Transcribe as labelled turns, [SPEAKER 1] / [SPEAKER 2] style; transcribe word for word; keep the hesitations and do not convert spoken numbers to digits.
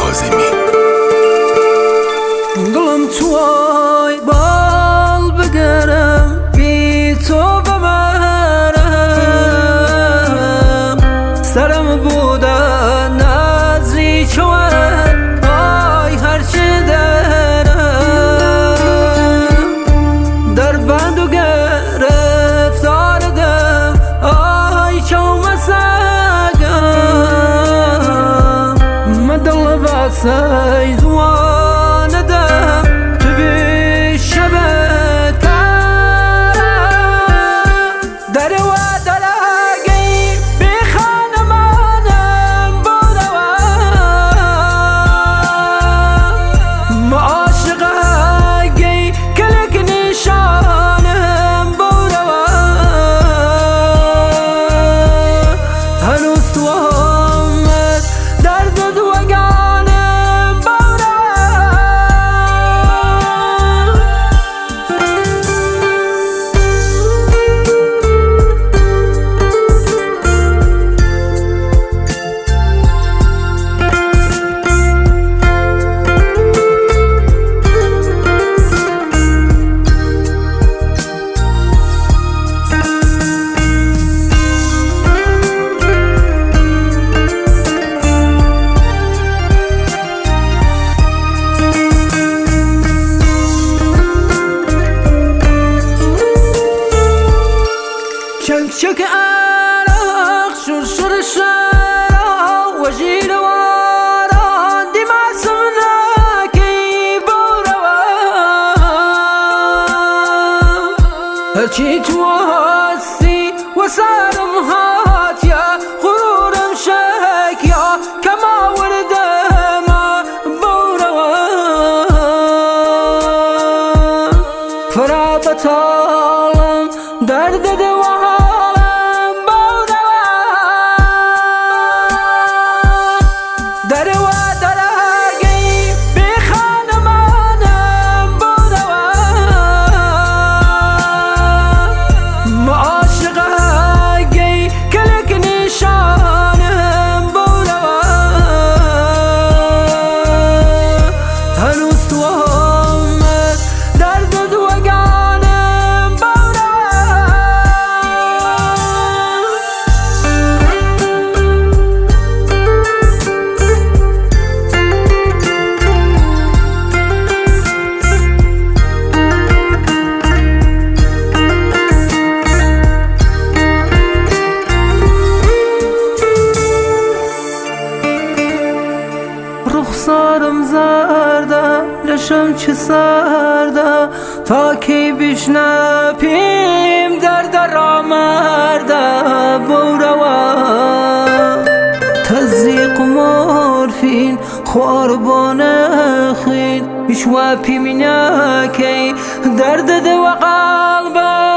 [SPEAKER 1] کاظمی
[SPEAKER 2] دڵم توای باڵ بگەرم بی تۆ بەمەرم سەرم بوودا نازی چۆن ئای هەرچی دەرم دەربەند و گەرفتارەدەم ئای چاومە سەگەم مەدڵ بەسەی زوانەدەم شك عراق شرشر الشارع وجيل واران دماء سمناكي بوروا هرشي تواسي وسار مهات يا غرور مشاك يا كما ورد ما بوروا فرابة عالم درد دوا رخسارم زرده لشم چه سرده تا کی بشنپیم درد را مرده بوروا تزریق مورفین خواربان خین بشواپی مناکی درد دو قلبه